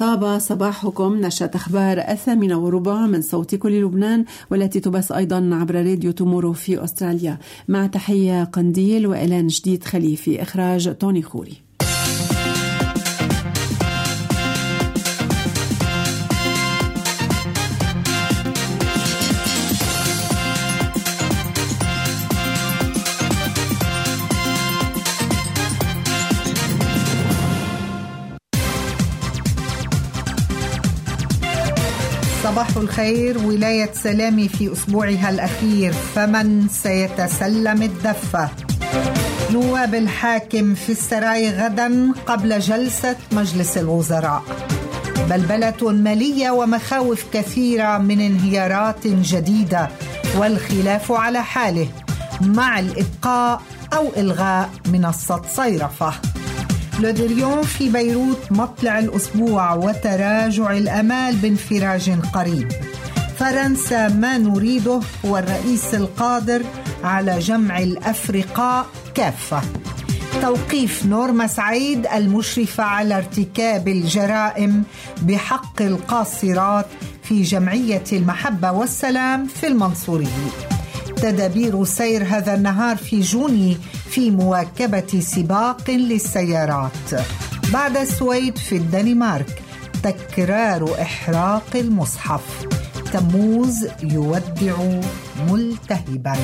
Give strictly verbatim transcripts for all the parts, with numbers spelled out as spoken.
طاب صباحكم. نشرة أخبار الثامنة وربع من صوت كل لبنان، والتي تبث أيضا عبر راديو تومورو في أستراليا، مع تحية قنديل وإعلان جديد خليفي، إخراج توني خوري. صباح الخير. ولاية سلامي في أسبوعها الأخير، فمن سيتسلم الدفة؟ نواب الحاكم في السراي غدا قبل جلسة مجلس الوزراء. بلبلة مالية ومخاوف كثيرة من انهيارات جديدة، والخلاف على حاله مع الإبقاء أو إلغاء منصة صيرفة. لودريون في بيروت مطلع الأسبوع وتراجع الأمال بانفراج قريب. فرنسا ما نريده هو الرئيس القادر على جمع الأفرقاء كافة. توقيف نورما سعيد المشرفة على ارتكاب الجرائم بحق القاصرات في جمعية المحبة والسلام في المنصورية. تدابير سير هذا النهار في جوني في مواكبة سباق للسيارات. بعد السويد في الدنمارك تكرار إحراق المصحف. تموز يودع ملتهبا.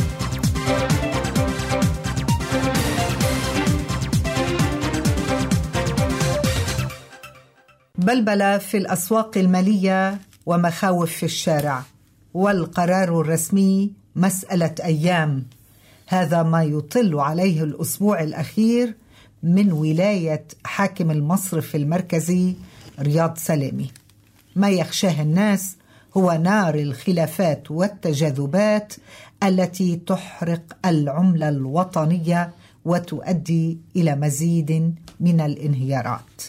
بلبلة في الأسواق المالية ومخاوف في الشارع، والقرار الرسمي مسألة أيام. هذا ما يطل عليه الأسبوع الأخير من ولاية حاكم المصرف المركزي رياض سلامي. ما يخشاه الناس هو نار الخلافات والتجاذبات التي تحرق العملة الوطنية وتؤدي إلى مزيد من الانهيارات.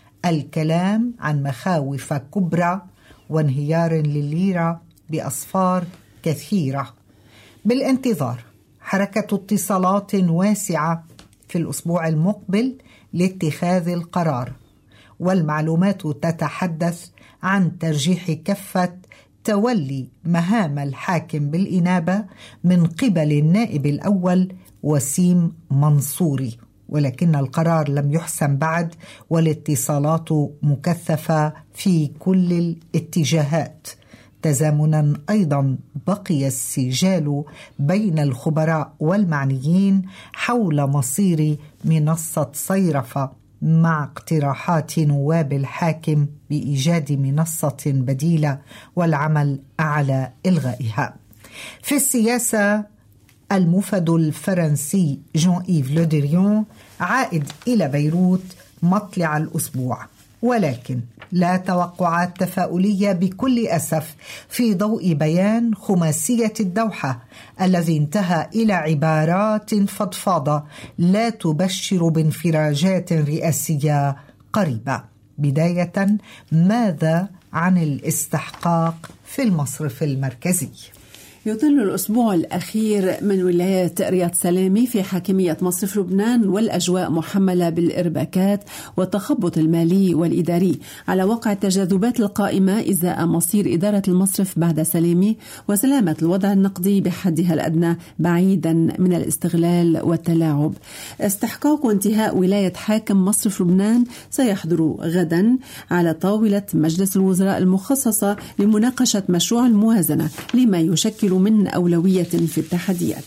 الكلام عن مخاوف كبرى وانهيار للليرة بأصفار كثيرة. بالانتظار حركة اتصالات واسعة في الأسبوع المقبل لاتخاذ القرار، والمعلومات تتحدث عن ترجيح كفة تولي مهام الحاكم بالإنابة من قبل النائب الأول وسيم منصوري، ولكن القرار لم يحسم بعد، والاتصالات مكثفة في كل الاتجاهات. تزامنا أيضا بقي السجال بين الخبراء والمعنيين حول مصير منصة صيرفة، مع اقتراحات نواب الحاكم بإيجاد منصة بديلة والعمل على إلغائها. في السياسة، الموفد الفرنسي جون إيف لودريون عائد إلى بيروت مطلع الأسبوع، ولكن لا توقعات تفاؤلية بكل أسف في ضوء بيان خماسية الدوحة الذي انتهى إلى عبارات فضفاضة لا تبشر بانفراجات رئاسية قريبة. بداية، ماذا عن الاستحقاق في المصرف المركزي؟ يطل الأسبوع الأخير من ولاية رياض سلامي في حاكمية مصرف لبنان والأجواء محملة بالإرباكات والتخبط المالي والإداري على وقع التجاذبات القائمة إزاء مصير إدارة المصرف بعد سلامي وسلامة الوضع النقدي بحدها الأدنى بعيدا من الاستغلال والتلاعب. استحقاق وانتهاء ولاية حاكم مصرف لبنان سيحضر غدا على طاولة مجلس الوزراء المخصصة لمناقشة مشروع الموازنة لما يشكل من أولوية في التحديات.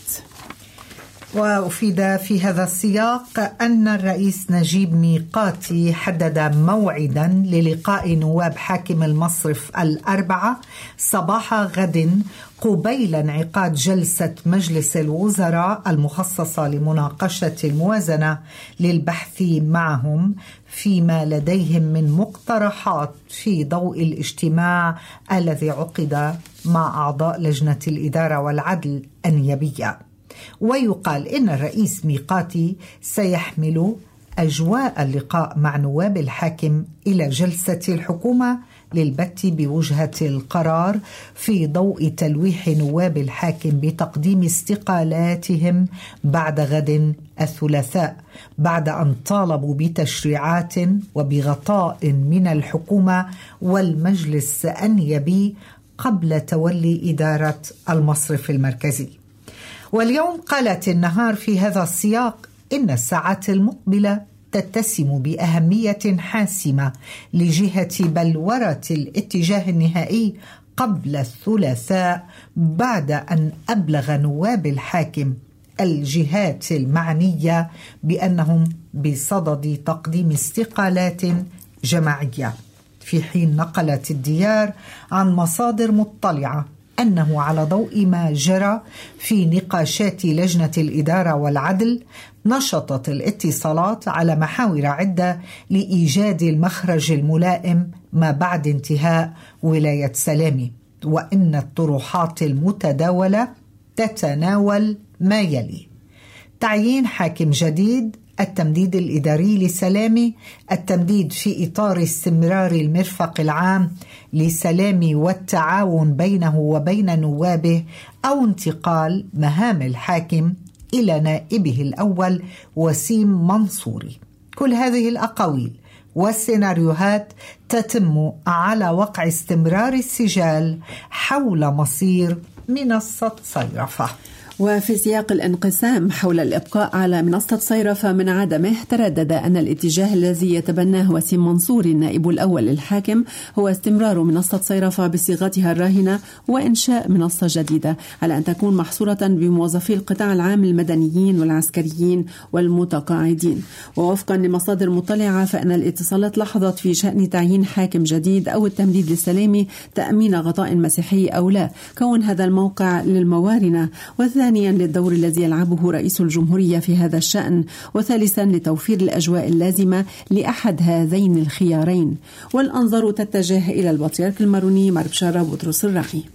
وأفيد في هذا السياق أن الرئيس نجيب ميقاتي حدد موعدا للقاء نواب حاكم المصرف الأربعة صباح غد قبيل انعقاد جلسة مجلس الوزراء المخصصة لمناقشة الموازنة للبحث معهم فيما لديهم من مقترحات في ضوء الاجتماع الذي عقد مع أعضاء لجنة الإدارة والعدل النيابية. ويقال إن الرئيس ميقاتي سيحمل أجواء اللقاء مع نواب الحاكم إلى جلسة الحكومة للبت بوجهة القرار في ضوء تلويح نواب الحاكم بتقديم استقالاتهم بعد غد الثلاثاء، بعد أن طالبوا بتشريعات وبغطاء من الحكومة والمجلس النيابي قبل تولي إدارة المصرف المركزي. واليوم قالت النهار في هذا السياق إن الساعات المقبلة تتسم بأهمية حاسمة لجهة بلورة الاتجاه النهائي قبل الثلاثاء، بعد أن أبلغ نواب الحاكم الجهات المعنية بأنهم بصدد تقديم استقالات جماعية، في حين نقلت الديار عن مصادر مطلعة أنه على ضوء ما جرى في نقاشات لجنة الإدارة والعدل نشطت الاتصالات على محاور عدة لإيجاد المخرج الملائم ما بعد انتهاء ولاية سلامي، وإن الطروحات المتداولة تتناول ما يلي: تعيين حاكم جديد، التمديد الإداري لسلامي، التمديد في إطار استمرار المرفق العام لسلامي والتعاون بينه وبين نوابه، أو انتقال مهام الحاكم إلى نائبه الأول وسيم منصوري. كل هذه الأقاويل والسيناريوهات تتم على وقع استمرار السجال حول مصير منصة صيرفة. وفي سياق الانقسام حول الإبقاء على منصة صيرفة من عدمه، تردد أن الاتجاه الذي يتبناه وسيم منصور النائب الأول للحاكم هو استمرار منصة صيرفة بصيغتها الراهنة وإنشاء منصة جديدة على أن تكون محصورة بموظفي القطاع العام المدنيين والعسكريين والمتقاعدين. ووفقا لمصادر مطلعة فإن الاتصالات لحظت في شأن تعيين حاكم جديد أو التمديد لسلامي تأمين غطاء مسيحي أو لا، كون هذا الموقع للموارنة، وثانيا للدور الذي يلعبه رئيس الجمهورية في هذا الشأن، وثالثا لتوفير الأجواء اللازمة لأحد هذين الخيارين. والأنظار تتجه إلى البطريرك الماروني مار بشارة بطرس الراعي.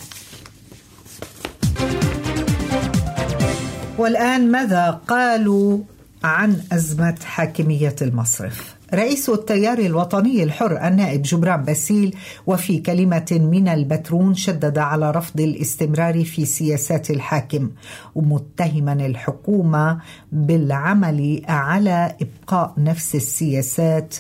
والآن ماذا قالوا عن أزمة حاكمية المصرف؟ رئيس التيار الوطني الحر النائب جبران باسيل وفي كلمة من البترون شدد على رفض الاستمرار في سياسات الحاكم، ومتهما الحكومة بالعمل على إبقاء نفس السياسات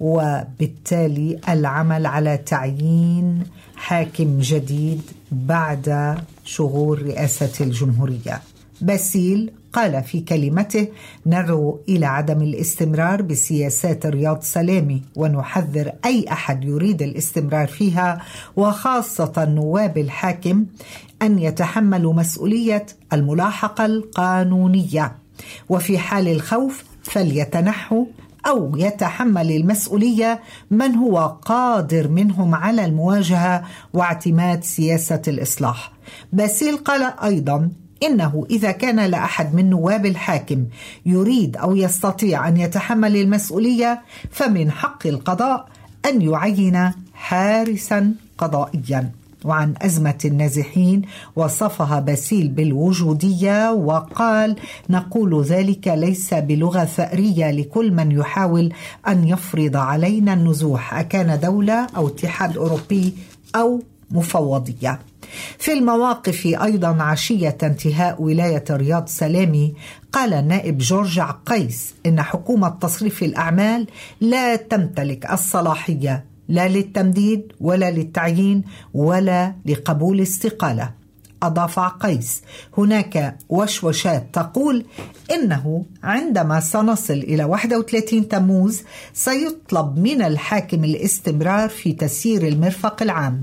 وبالتالي العمل على تعيين حاكم جديد بعد شغور رئاسة الجمهورية. باسيل قال في كلمته: ندعو إلى عدم الاستمرار بسياسات رياض سلامي، ونحذر أي أحد يريد الاستمرار فيها وخاصة نواب الحاكم أن يتحملوا مسؤولية الملاحقة القانونية، وفي حال الخوف فليتنحوا أو يتحمل المسؤولية من هو قادر منهم على المواجهة واعتماد سياسة الإصلاح. باسيل قال أيضا إنه إذا كان لا أحد من نواب الحاكم يريد أو يستطيع أن يتحمل المسؤولية فمن حق القضاء أن يعين حارسا قضائيا. وعن أزمة النازحين وصفها باسيل بالوجودية وقال: نقول ذلك ليس بلغة ثأرية لكل من يحاول أن يفرض علينا النزوح، أكان دولة أو اتحاد أوروبي أو مفوضية. في المواقف أيضا عشية انتهاء ولاية رياض سلامي قال النائب جورج عقيس إن حكومة تصريف الأعمال لا تمتلك الصلاحية لا للتمديد ولا للتعيين ولا لقبول استقالة. أضاف عقيس: هناك وشوشات تقول إنه عندما سنصل إلى واحد وثلاثين تموز سيطلب من الحاكم الاستمرار في تسيير المرفق العام.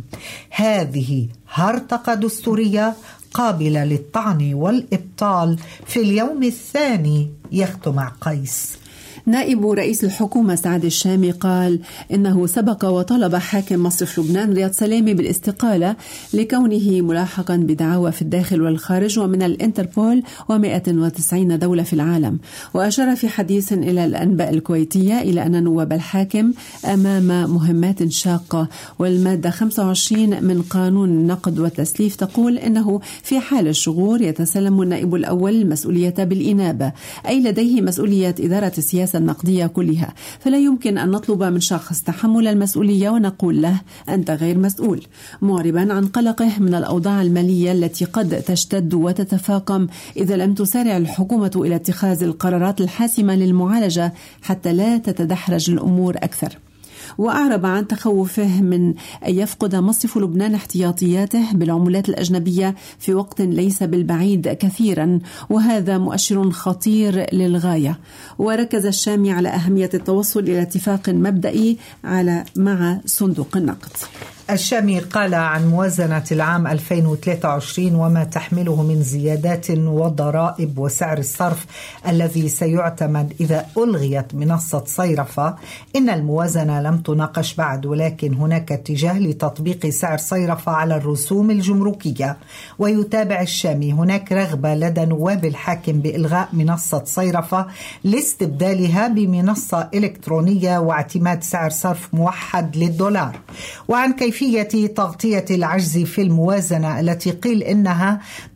هذه هرطقة دستورية قابلة للطعن والإبطال في اليوم الثاني، يختم عقيس. نائب رئيس الحكومة سعد الشامي قال إنه سبق وطلب حاكم مصرف لبنان رياض سلامي بالاستقالة لكونه ملاحقا بدعاوى في الداخل والخارج ومن الانتربول ومئة وتسعين دولة في العالم. وأشار في حديث إلى الأنباء الكويتية إلى أن نواب الحاكم أمام مهمات شاقة، والمادة خمسة وعشرين من قانون النقد والتسليف تقول إنه في حال الشغور يتسلم النائب الأول المسؤولية بالإنابة، أي لديه مسؤولية إدارة السياسة السياسة النقدية كلها، فلا يمكن أن نطلب من شخص تحمل المسؤولية ونقول له أنت غير مسؤول، معربا عن قلقه من الأوضاع المالية التي قد تشتد وتتفاقم إذا لم تسارع الحكومة إلى اتخاذ القرارات الحاسمة للمعالجة حتى لا تتدحرج الأمور أكثر. وأعرب عن تخوفه من أن يفقد مصرف لبنان احتياطياته بالعملات الأجنبية في وقت ليس بالبعيد كثيرا، وهذا مؤشر خطير للغاية. وركز الشامي على أهمية التوصل إلى اتفاق مبدئي على مع صندوق النقد. الشامي قال عن موازنة العام ألفين وثلاثة وعشرين وما تحمله من زيادات وضرائب وسعر الصرف الذي سيعتمد إذا ألغيت منصة صيرفة إن الموازنة لم تناقش بعد، ولكن هناك اتجاه لتطبيق سعر صيرفة على الرسوم الجمركية. ويتابع الشامي هناك رغبة لدى نواب الحاكم بإلغاء منصة صيرفة لاستبدالها بمنصة إلكترونية واعتماد سعر صرف موحد للدولار. وعن كيف كيفية تغطية العجز في الموازنة التي قيل إنها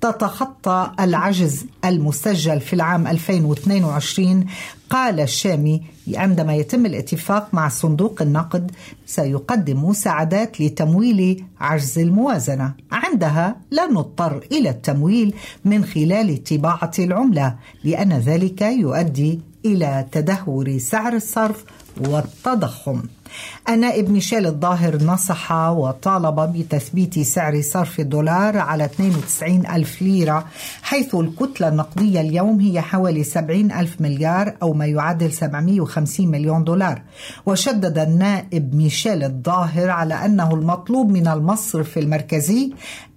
تتخطى العجز المسجل في العام ألفين واثنين وعشرين، قال الشامي عندما يتم الاتفاق مع صندوق النقد سيقدم مساعدات لتمويل عجز الموازنة، عندها لا نضطر إلى التمويل من خلال طباعة العملة لأن ذلك يؤدي إلى تدهور سعر الصرف والتضخم. النائب ميشيل الظاهر نصح وطالب بتثبيت سعر صرف الدولار على اثنين وتسعين ألف ليرة، حيث الكتلة النقدية اليوم هي حوالي سبعين ألف مليار أو ما يعادل سبعمائة وخمسين مليون دولار. وشدد النائب ميشيل الظاهر على أنه المطلوب من المصرف المركزي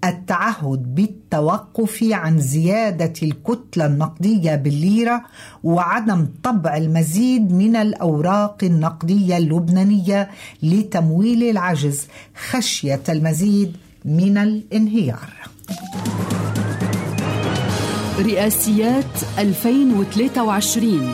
التعهد بالتوقف عن زيادة الكتلة النقدية بالليرة وعدم طبع المزيد من الأوراق النقدية اللبنانية لتمويل العجز خشية المزيد من الانهيار. رئاسيات ألفين وثلاثة وعشرين.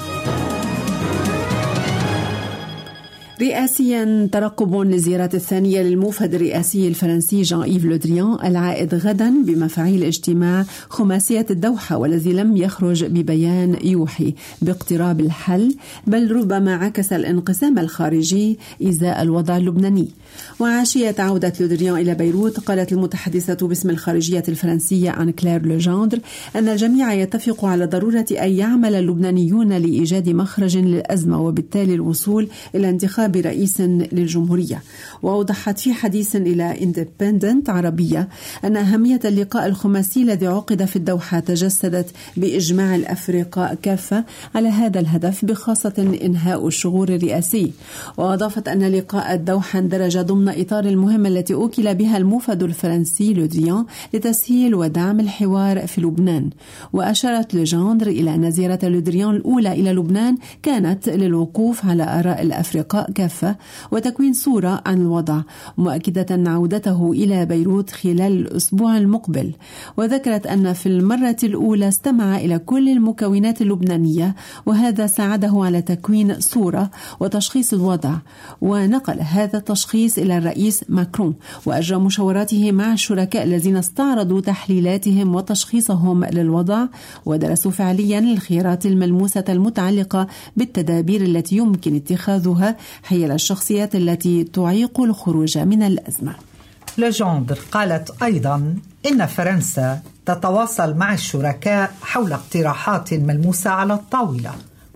رئاسيا ترقب للزيارات الثانية للموفد الرئاسي الفرنسي جان إيف لو دريان العائد غدا بمفاعيل اجتماع خماسية الدوحة، والذي لم يخرج ببيان يوحي باقتراب الحل، بل ربما عكس الانقسام الخارجي إزاء الوضع اللبناني. وعشية عودة لو دريان إلى بيروت قالت المتحدثة باسم الخارجية الفرنسية آن كلير لوجاندر أن الجميع يتفق على ضرورة أن يعمل اللبنانيون لإيجاد مخرج للأزمة وبالتالي الوصول إلى انتخاب برئيس للجمهورية. وأوضحت في حديث إلى إندبندنت عربية أن أهمية اللقاء الخماسي الذي عقد في الدوحة تجسدت بإجماع الأفرقاء كافة على هذا الهدف، بخاصة إنهاء الشغور الرئاسي. وأضافت أن لقاء الدوحة اندرج ضمن إطار المهمة التي أوكل بها الموفد الفرنسي لو دريان لتسهيل ودعم الحوار في لبنان. وأشارت لوجاندر إلى أن زيارة لو دريان الأولى إلى لبنان كانت للوقوف على آراء الأفرقاء كافة وتكوين صورة عن الوضع، مؤكدة عودته إلى بيروت خلال الأسبوع المقبل. وذكرت أن في المرة الأولى استمع إلى كل المكونات اللبنانية، وهذا ساعده على تكوين صورة وتشخيص الوضع. ونقل هذا التشخيص إلى الرئيس ماكرون وأجرى مشاوراته مع الشركاء الذين استعرضوا تحليلاتهم وتشخيصهم للوضع، ودرسوا فعليا الخيارات الملموسة المتعلقة بالتدابير التي يمكن اتخاذها حيال الشخصيات التي تعيق الخروج من الأزمة. لوجاندر قالت أيضا إن فرنسا تتواصل مع الشركاء حول اقتراحات ملموسة على الطاولة،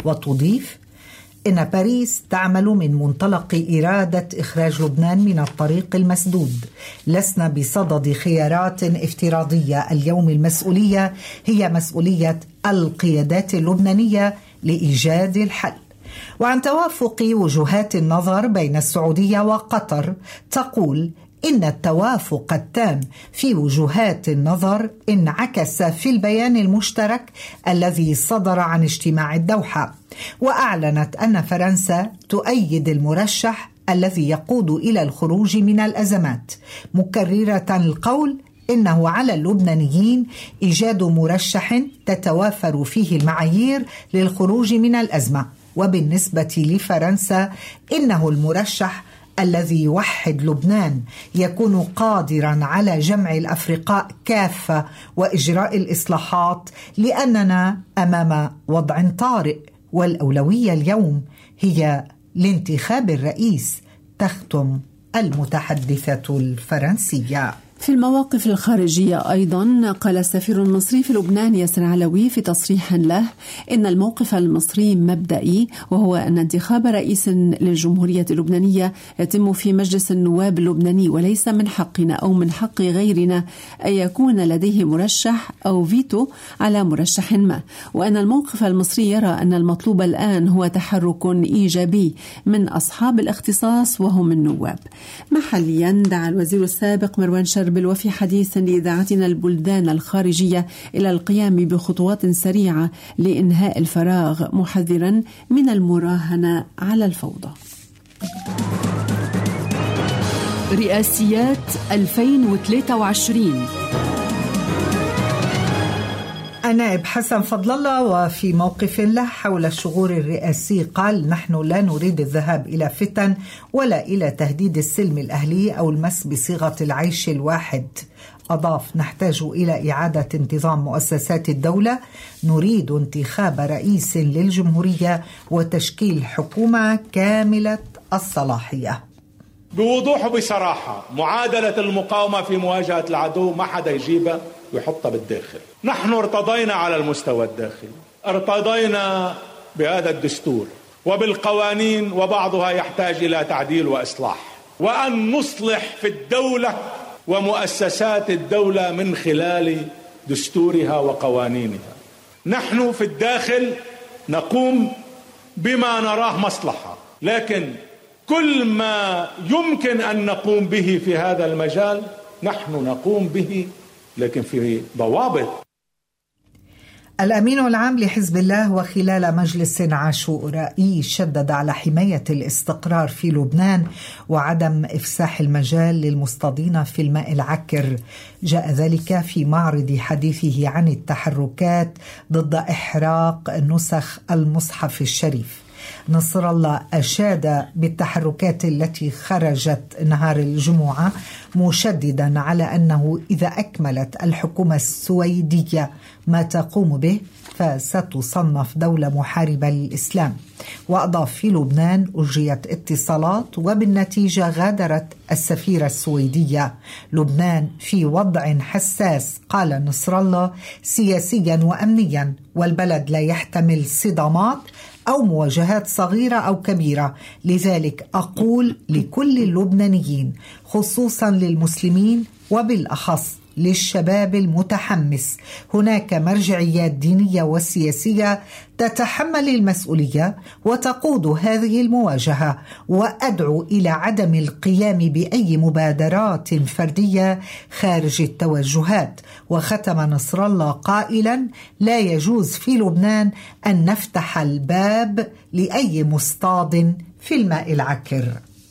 وتضيف إن باريس تعمل من منطلق إرادة إخراج لبنان من الطريق المسدود. لسنا بصدد خيارات افتراضية، اليوم المسؤولية هي مسؤولية القيادات اللبنانية لإيجاد الحل. وعن توافق وجهات النظر بين السعودية وقطر تقول إن التوافق التام في وجهات النظر انعكس في البيان المشترك الذي صدر عن اجتماع الدوحة. وأعلنت أن فرنسا تؤيد المرشح الذي يقود إلى الخروج من الأزمات، مكررة القول إنه على اللبنانيين إيجاد مرشح تتوافر فيه المعايير للخروج من الأزمة. وبالنسبة لفرنسا إنه المرشح الذي يوحد لبنان يكون قادرا على جمع الأفرقاء كافة وإجراء الإصلاحات، لأننا أمام وضع طارئ والأولوية اليوم هي لانتخاب الرئيس، تختم المتحدثة الفرنسية. في المواقف الخارجية أيضا قال السفير المصري في لبنان ياسر علوي في تصريح له إن الموقف المصري مبدئي، وهو أن انتخاب رئيس للجمهورية اللبنانية يتم في مجلس النواب اللبناني، وليس من حقنا أو من حق غيرنا أن يكون لديه مرشح أو فيتو على مرشح ما، وأن الموقف المصري يرى أن المطلوب الآن هو تحرك إيجابي من أصحاب الاختصاص وهم النواب. محليا دعا الوزير السابق مروان شربل وفي حديث لإذاعتنا البلدان الخارجية إلى القيام بخطوات سريعة لإنهاء الفراغ، محذرا من المراهنة على الفوضى. رئاسيات ألفين وثلاثة وعشرين. النائب حسن فضل الله وفي موقف له حول الشغور الرئاسي قال: نحن لا نريد الذهاب إلى فتن ولا إلى تهديد السلم الأهلي أو المس بصيغة العيش الواحد. أضاف: نحتاج إلى إعادة انتظام مؤسسات الدولة، نريد انتخاب رئيس للجمهورية وتشكيل حكومة كاملة الصلاحية. بوضوح وبصراحة، معادلة المقاومة في مواجهة العدو ما حدا يجيبها ويحطها بالداخل. نحن ارتضينا على المستوى الداخلي، ارتضينا بهذا الدستور وبالقوانين، وبعضها يحتاج إلى تعديل وإصلاح، وأن نصلح في الدولة ومؤسسات الدولة من خلال دستورها وقوانينها. نحن في الداخل نقوم بما نراه مصلحة، لكن كل ما يمكن أن نقوم به في هذا المجال نحن نقوم به، لكن في ضوابط. الأمين العام لحزب الله وخلال مجلس عاشورائي شدد على حماية الاستقرار في لبنان وعدم إفساح المجال للمصطادين في الماء العكر. جاء ذلك في معرض حديثه عن التحركات ضد إحراق نسخ المصحف الشريف. نصر الله أشاد بالتحركات التي خرجت نهار الجمعة، مشددا على أنه إذا أكملت الحكومة السويدية ما تقوم به فستصنف دولة محاربة للإسلام. وأضاف: في لبنان أجريت اتصالات وبالنتيجة غادرت السفيرة السويدية. لبنان في وضع حساس، قال نصر الله، سياسيا وأمنيا، والبلد لا يحتمل صدامات أو مواجهات صغيرة أو كبيرة. لذلك أقول لكل اللبنانيين، خصوصا للمسلمين وبالأخص للشباب المتحمس، هناك مرجعيات دينية وسياسية تتحمل المسؤولية وتقود هذه المواجهة، وأدعو إلى عدم القيام بأي مبادرات فردية خارج التوجهات. وختم نصر الله قائلا: لا يجوز في لبنان أن نفتح الباب لأي مصطاد في الماء العكر.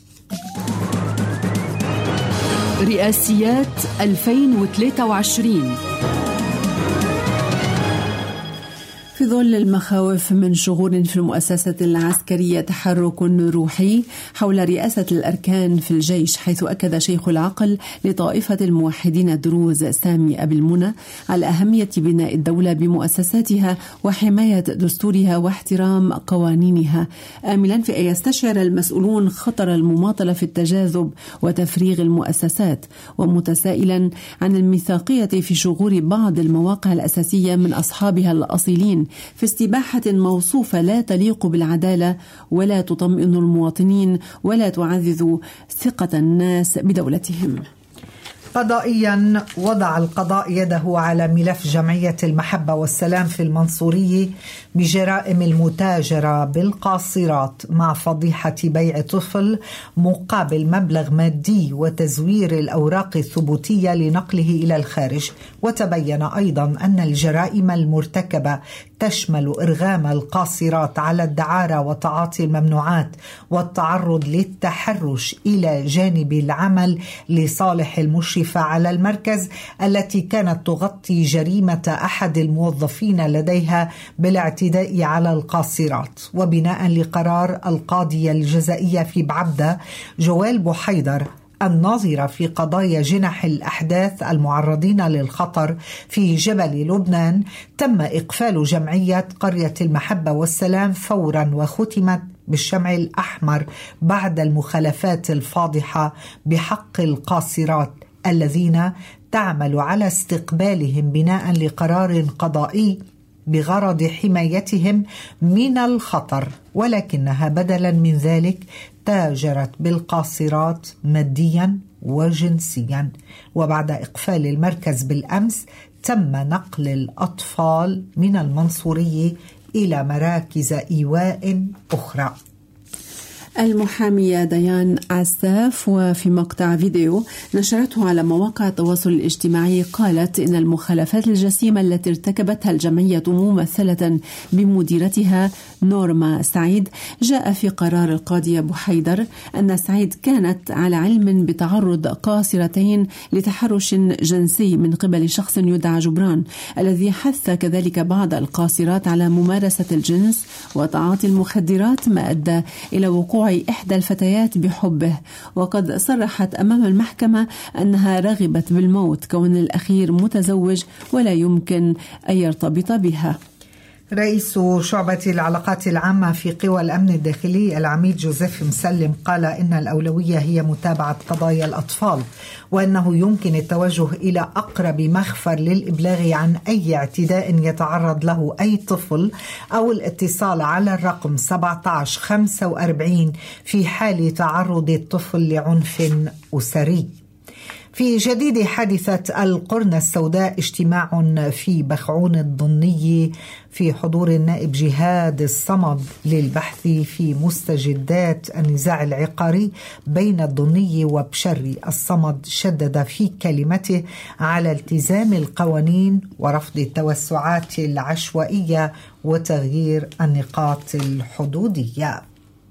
رئاسيات ألفين وثلاثة وعشرين. في ظل المخاوف من شغور في المؤسسة العسكرية تحرك روحي حول رئاسة الأركان في الجيش، حيث أكد شيخ العقل لطائفة الموحدين الدروز سامي أبي المنى على أهمية بناء الدولة بمؤسساتها وحماية دستورها واحترام قوانينها، آملا في أن يستشعر المسؤولون خطر المماطلة في التجاذب وتفريغ المؤسسات، ومتسائلا عن الميثاقية في شغور بعض المواقع الأساسية من أصحابها الأصيلين في استباحة موصوفة لا تليق بالعدالة ولا تطمئن المواطنين ولا تعزز ثقة الناس بدولتهم. قضائيا، وضع القضاء يده على ملف جمعية المحبة والسلام في المنصورية بجرائم المتاجرة بالقاصرات مع فضيحة بيع طفل مقابل مبلغ مادي وتزوير الأوراق الثبوتية لنقله إلى الخارج. وتبين أيضا أن الجرائم المرتكبة تشمل إرغام القاصرات على الدعارة وتعاطي الممنوعات والتعرض للتحرش إلى جانب العمل لصالح المشرفة على المركز التي كانت تغطي جريمة أحد الموظفين لديها بالاعتداء على القاصرات. وبناء لقرار القاضية الجزائية في بعبدة جوال بوحيدر الناظرة في قضايا جنح الأحداث المعرضين للخطر في جبل لبنان تم إقفال جمعية قرية المحبة والسلام فورا، وختمت بالشمع الأحمر بعد المخالفات الفاضحة بحق القاصرات الذين تعمل على استقبالهم بناء لقرار قضائي بغرض حمايتهم من الخطر، ولكنها بدلا من ذلك تاجرت بالقاصرات ماديا وجنسيا. وبعد إقفال المركز بالأمس تم نقل الأطفال من المنصورية إلى مراكز إيواء أخرى. المحامية ديان عساف وفي مقطع فيديو نشرته على مواقع التواصل الاجتماعي قالت إن المخالفات الجسيمة التي ارتكبتها الجمعية ممثلة بمديرتها نورما سعيد جاء في قرار القاضي أبو حيدر أن سعيد كانت على علم بتعرض قاصرتين لتحرش جنسي من قبل شخص يدعى جبران، الذي حث كذلك بعض القاصرات على ممارسة الجنس وتعاطي المخدرات، ما أدى إلى وقوع إحدى الفتيات بحبه. وقد صرحت أمام المحكمة أنها رغبت بالموت كون الأخير متزوج ولا يمكن أن يرتبط بها. رئيس شعبة العلاقات العامة في قوى الأمن الداخلي العميد جوزيف مسلم قال إن الأولوية هي متابعة قضايا الأطفال، وأنه يمكن التوجه إلى أقرب مخفر للإبلاغ عن أي اعتداء يتعرض له أي طفل أو الاتصال على الرقم سبعة عشر خمسة وأربعين في حال تعرض الطفل لعنف أسري. في جديد حادثة القرنة السوداء اجتماع في بخعون الضني في حضور النائب جهاد الصمد للبحث في مستجدات النزاع العقاري بين الضني وبشري. الصمد شدد في كلمته على التزام القوانين ورفض التوسعات العشوائية وتغيير النقاط الحدودية.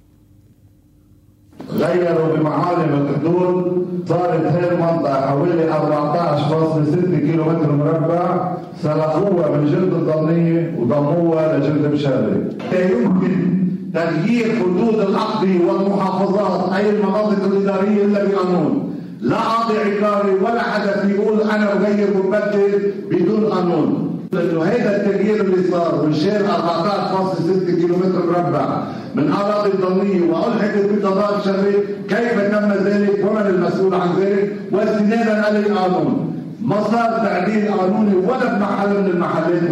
غيروا بمعالم الحدود، صارت هاي المنطقة حوالي أربعة عشر فاصلة ستة كيلومتر مربع، سلخوها من جلد الضنية وضموها لجلد بشاري. لا يمكن تغيير حدود الأقضية والمحافظات أي المناطق الإدارية إلا بقانون، لا قاضي عقاري ولا حدا يقول أنا بغير وبدل بدون قانون. لأنه هذا التغيير اللي صار وشال أربعة عشر فاصلة ستة كيلومتر مربع من أراضي الضنية وألحقت بقضاء بشري، كيف تم ذلك ومن المسؤول عن ذلك؟ واستنادا على القانون. ما صار تعديل قانوني ولا بمحل من المحلات.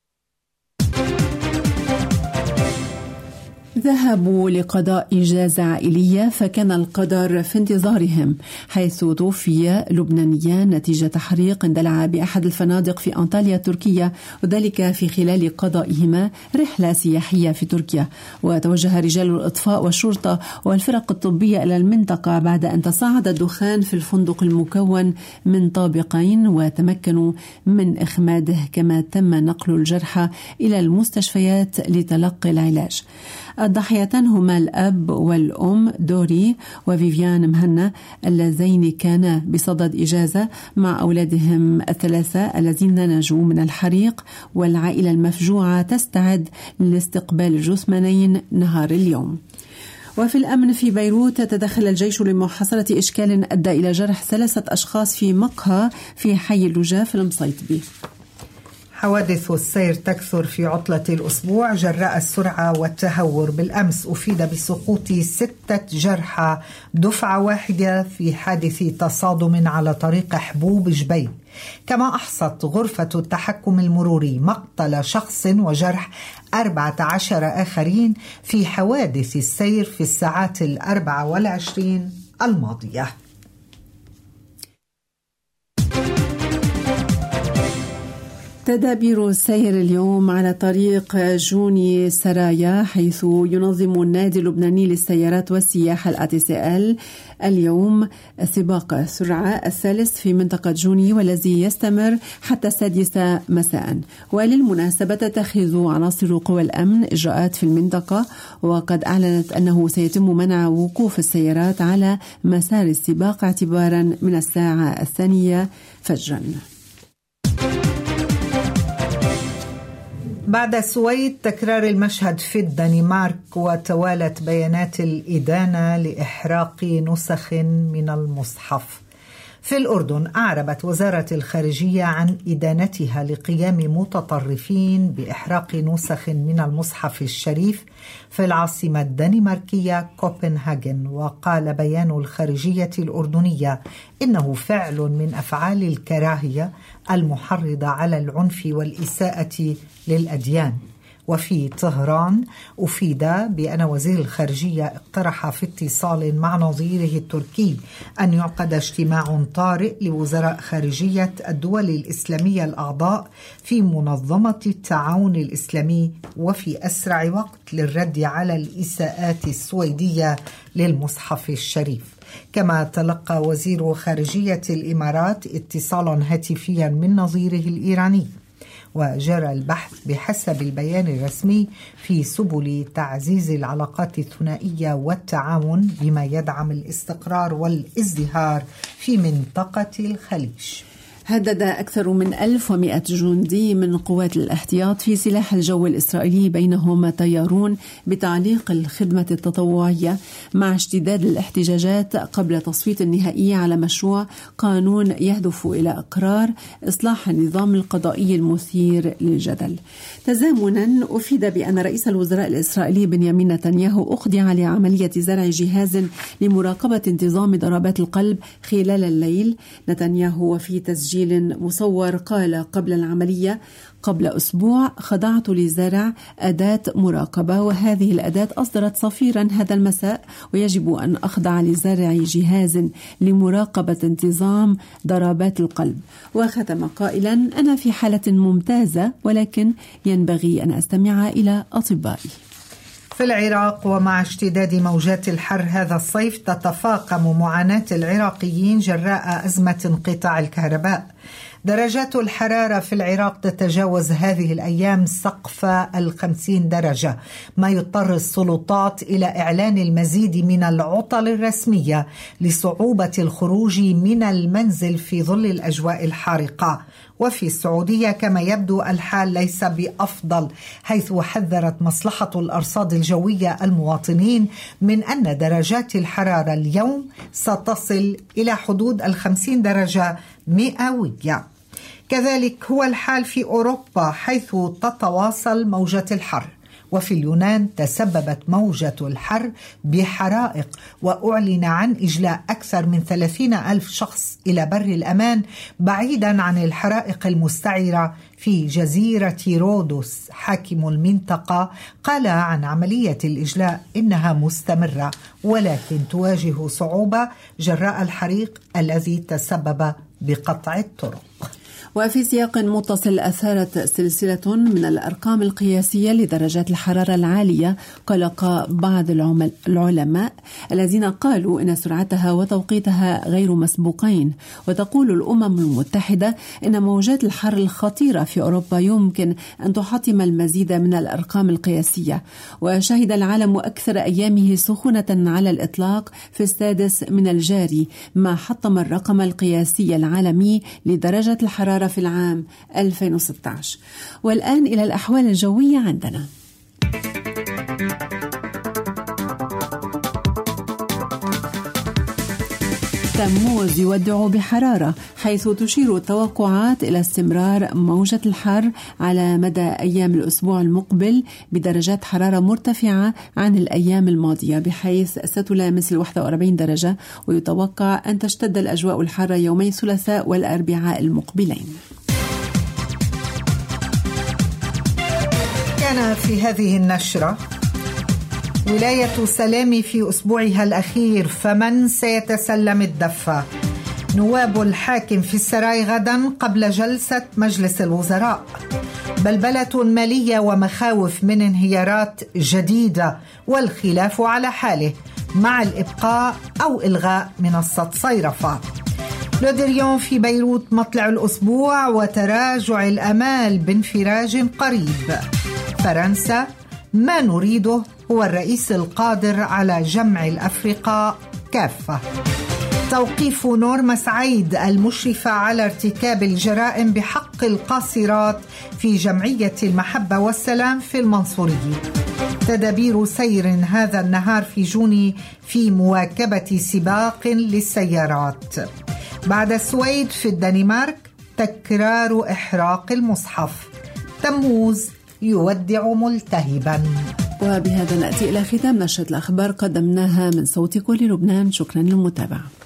ذهبوا لقضاء إجازة عائلية فكان القدر في انتظارهم، حيث توفي لبنانيان نتيجة تحريق اندلع بأحد الفنادق في أنطاليا تركيا، وذلك في خلال قضائهما رحلة سياحية في تركيا. وتوجه رجال الإطفاء والشرطة والفرق الطبية إلى المنطقة بعد أن تصاعد الدخان في الفندق المكون من طابقين وتمكنوا من إخماده، كما تم نقل الجرحى إلى المستشفيات لتلقي العلاج. الضحيتان هما الأب والأم دوري وفيفيان مهنا اللذين كانا بصدد إجازة مع أولادهم الثلاثة الذين نجوا من الحريق، والعائلة المفجوعة تستعد لاستقبال الجثمانين نهار اليوم. وفي الأمن في بيروت تدخل الجيش لمحاصرة إشكال أدى إلى جرح ثلاثة أشخاص في مقهى في حي اللجاء في المصيطبي. حوادث السير تكثر في عطلة الأسبوع جراء السرعة والتهور. بالأمس أفيد بسقوط ستة جرحى دفعة واحدة في حادث تصادم على طريق حبوب جبيل. كما أحصت غرفة التحكم المروري مقتل شخص وجرح أربعة عشر آخرين في حوادث السير في الساعات الأربع والعشرين الماضية. تدابير السير اليوم على طريق جوني سرايا، حيث ينظم النادي اللبناني للسيارات والسياحة الأ تي سي إل اليوم سباق سرعة الثالث في منطقة جوني، والذي يستمر حتى السادسة مساء. وللمناسبة تتخذ عناصر قوى الأمن إجراءات في المنطقة، وقد أعلنت أنه سيتم منع وقوف السيارات على مسار السباق اعتبارا من الساعة الثانية فجرا. بعد السويد تكرار المشهد في الدنمارك، وتوالت بيانات الإدانة لإحراق نسخ من المصحف. في الأردن أعربت وزارة الخارجية عن إدانتها لقيام متطرفين بإحراق نسخ من المصحف الشريف في العاصمة الدنماركية كوبنهاجن. وقال بيان الخارجية الأردنية إنه فعل من أفعال الكراهية المحرضة على العنف والإساءة للأديان. وفي طهران أفيد بأن وزير الخارجية اقترح في اتصال مع نظيره التركي أن يعقد اجتماع طارئ لوزراء خارجية الدول الإسلامية الأعضاء في منظمة التعاون الإسلامي وفي أسرع وقت للرد على الإساءات السويدية للمصحف الشريف. كما تلقى وزير خارجية الإمارات اتصالا هاتفيا من نظيره الإيراني. وجرى البحث بحسب البيان الرسمي في سبل تعزيز العلاقات الثنائية والتعاون بما يدعم الاستقرار والازدهار في منطقة الخليج. هدد أكثر من ألف ومئة جندي من قوات الاحتياط في سلاح الجو الإسرائيلي بينهم طيارون بتعليق الخدمة التطوعية مع اشتداد الاحتجاجات قبل التصويت النهائي على مشروع قانون يهدف إلى إقرار إصلاح النظام القضائي المثير للجدل. تزامنا أفيد بأن رئيس الوزراء الإسرائيلي بنيامين نتنياهو أخضع لعملية زرع جهاز لمراقبة انتظام ضربات القلب خلال الليل. نتنياهو وفي تسجيل مصور قال قبل العملية: قبل أسبوع خضعت لزرع أداة مراقبة، وهذه الأداة أصدرت صفيرا هذا المساء، ويجب أن أخضع لزرع جهاز لمراقبة انتظام ضربات القلب. وختم قائلا: أنا في حالة ممتازة، ولكن ينبغي أن أستمع إلى أطبائي. في العراق، ومع اشتداد موجات الحر هذا الصيف، تتفاقم معاناة العراقيين جراء أزمة انقطاع الكهرباء. درجات الحرارة في العراق تتجاوز هذه الأيام سقف الخمسين درجة، ما يضطر السلطات إلى إعلان المزيد من العطل الرسمية لصعوبة الخروج من المنزل في ظل الأجواء الحارقة. وفي السعودية كما يبدو الحال ليس بأفضل، حيث حذرت مصلحة الأرصاد الجوية المواطنين من أن درجات الحرارة اليوم ستصل إلى حدود الخمسين درجة مئوية. كذلك هو الحال في أوروبا، حيث تتواصل موجة الحر. وفي اليونان تسببت موجة الحر بحرائق، وأعلن عن إجلاء أكثر من ثلاثين ألف شخص إلى بر الأمان بعيدا عن الحرائق المستعرة في جزيرة رودوس. حاكم المنطقة قال عن عملية الإجلاء إنها مستمرة، ولكن تواجه صعوبة جراء الحريق الذي تسبب بقطع الطرق. وفي سياق متصل، أثارت سلسلة من الأرقام القياسية لدرجات الحرارة العالية قلق بعض العلماء الذين قالوا إن سرعتها وتوقيتها غير مسبوقين. وتقول الأمم المتحدة إن موجات الحر الخطيرة في أوروبا يمكن أن تحطم المزيد من الأرقام القياسية. وشهد العالم أكثر أيامه سخونة على الإطلاق في السادس من الجاري، ما حطم الرقم القياسي العالمي لدرجة الحرارة في العام ألفين وستة عشر. والآن إلى الأحوال الجوية عندنا. تموز يودع بحرارة، حيث تشير التوقعات إلى استمرار موجة الحر على مدى أيام الأسبوع المقبل بدرجات حرارة مرتفعة عن الأيام الماضية، بحيث ستلامس الواحد وأربعين درجة. ويتوقع أن تشتد الأجواء الحارة يومي الثلاثاء والأربعاء المقبلين. كان في هذه النشرة: ولاية سلامي في أسبوعها الأخير، فمن سيتسلم الدفة؟ نواب الحاكم في السراي غدا قبل جلسة مجلس الوزراء. بلبلة مالية ومخاوف من انهيارات جديدة، والخلاف على حاله مع الإبقاء أو إلغاء منصة صيرفة. لودريون في بيروت مطلع الأسبوع وتراجع الأمال بانفراج قريب. فرنسا: ما نريده هو الرئيس القادر على جمع الأفرقاء كافة. توقيف نورما سعيد المشرفة على ارتكاب الجرائم بحق القاصرات في جمعية المحبة والسلام في المنصورية. تدابير سير هذا النهار في جوني في مواكبة سباق للسيارات. بعد السويد في الدنمارك تكرار إحراق المصحف. تموز يودع ملتهبا. وبهذا نأتي إلى ختام نشرة الأخبار قدمناها من صوت كل لبنان. شكرا للمتابعة.